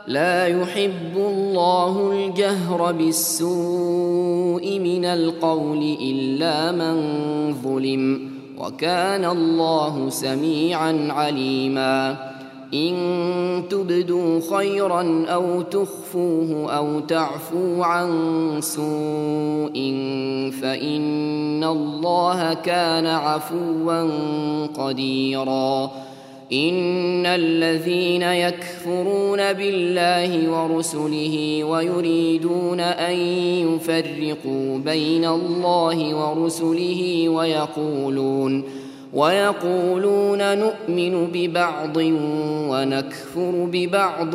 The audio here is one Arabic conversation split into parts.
لا يحب الله الجهر بالسوء من القول إلا من ظلم، وكان الله سميعا عليما. إن تبدوا خيرا أو تخفوه أو تعفوا عن سوء فإن الله كان عفوا قديرا. إن الذين يكفرون بالله ورسله ويريدون أن يفرقوا بين الله ورسله ويقولون نؤمن ببعض ونكفر ببعض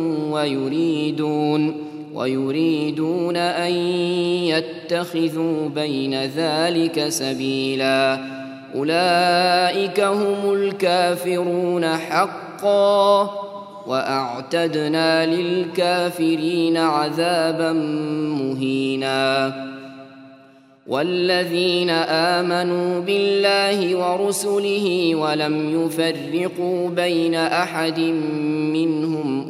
ويريدون أن يتخذوا بين ذلك سبيلا، أولئك هم الكافرون حقا، وأعتدنا للكافرين عذابا مهينا. والذين آمنوا بالله ورسله ولم يفرقوا بين أحد منهم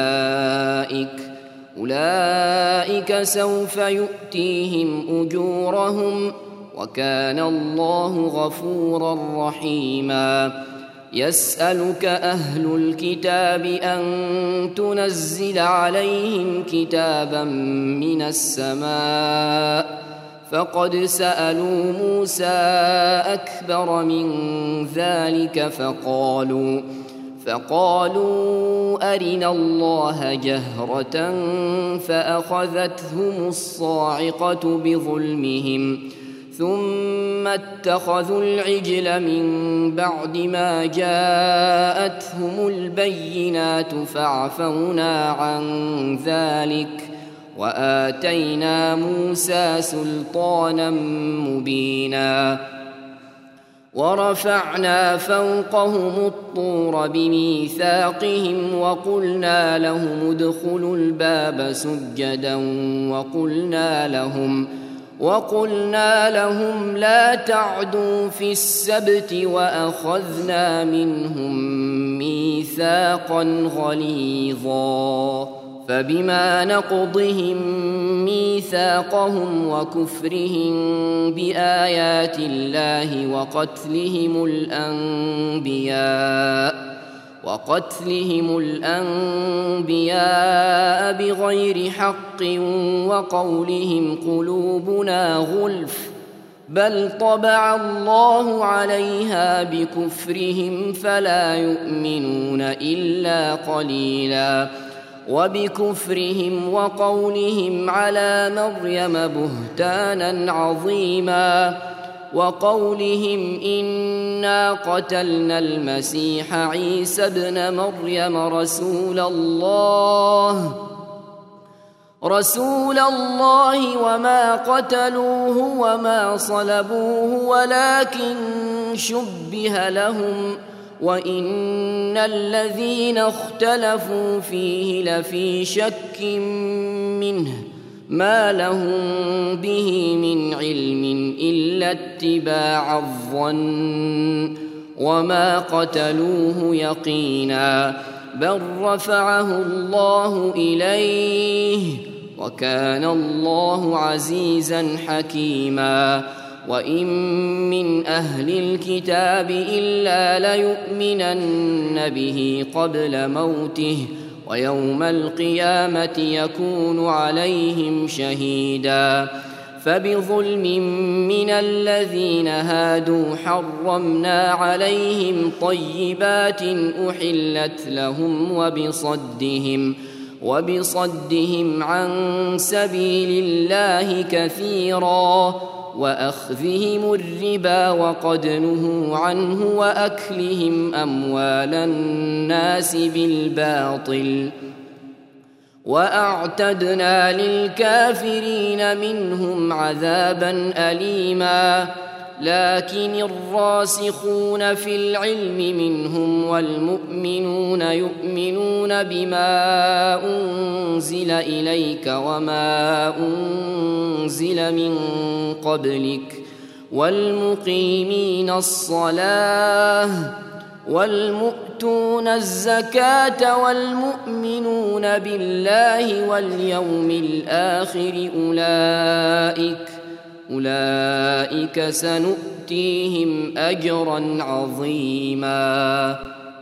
أولئك سوف يؤتيهم أجورهم، وكان الله غفورا رحيما. يسألك أهل الكتاب أن تنزل عليهم كتابا من السماء، فقد سألوا موسى أكبر من ذلك فقالوا أرنا الله جهرة فأخذتهم الصاعقة بظلمهم، ثم اتخذوا العجل من بعد ما جاءتهم البينات فعفونا عن ذلك، وآتينا موسى سلطانا مبينا. ورفعنا فوقهم الطور بميثاقهم وقلنا لهم ادخلوا الباب سجدا وقلنا لهم لا تعدوا في السبت، وأخذنا منهم ميثاقا غليظا. فبما نقضهم ميثاقهم وكفرهم بآيات الله وقتلهم الأنبياء بغير حق وقولهم قلوبنا غلف، بل طبع الله عليها بكفرهم فلا يؤمنون إلا قليلا. وبكفرهم وقولهم على مريم بهتانا عظيما، وقولهم إنا قتلنا المسيح عيسى ابن مريم رسول الله وما قتلوه وما صلبوه ولكن شبه لهم، وإن الذين اختلفوا فيه لفي شك منه ما لهم به من علم إلا اتباع الظن، وما قتلوه يقينا، بل رفعه الله إليه، وكان الله عزيزا حكيما. وإن من أهل الكتاب إلا ليؤمنن به قبل موته، ويوم القيامة يكون عليهم شهيدا. فبظلم من الذين هادوا حرمنا عليهم طيبات أحلت لهم وبصدهم عن سبيل الله كثيرا، وأخذهم الربا وقد نهوا عنه، وأكلهم أموال الناس بالباطل، وأعتدنا للكافرين منهم عذابا أليما. لكن الراسخون في العلم منهم والمؤمنون يؤمنون بما أنزل إليك وما أنزل من قبلك والمقيمين الصلاة والمؤتون الزكاة والمؤمنون بالله واليوم الآخر أولئك سنؤتيهم أجرا عظيما.